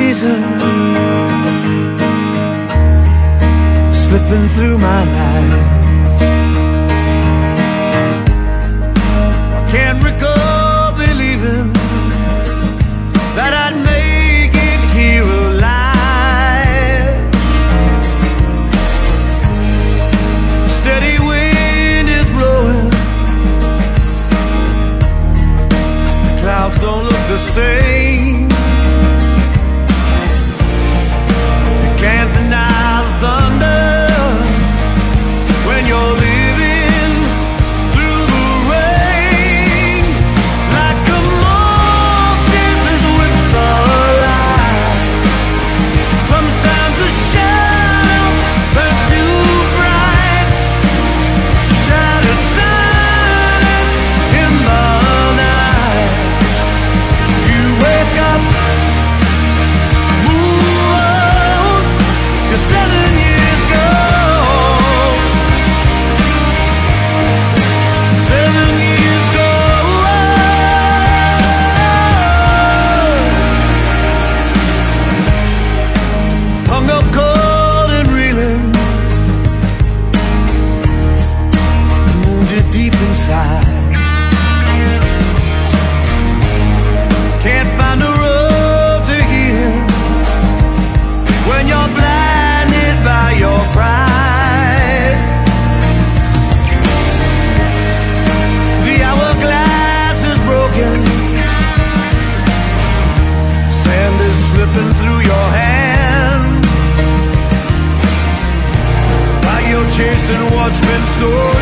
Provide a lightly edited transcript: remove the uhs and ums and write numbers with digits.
reason slipping through my life. I can't recall believing that I'd make it here alive. Steady wind is blowing, the clouds don't look the same. You can't deny the thunder when you're living through the rain. Like a moth dances with the light. Sometimes the shadow burns too bright. Shattered silence in the night. You wake up, move on. You're 7 years gone. 7 years gone. Hung up cold and reeling, wounded deep inside. Can't find a road to heal when you're blinded by your pride. The hourglass is broken, sand is slipping through your hands while you're chasing what's been stolen.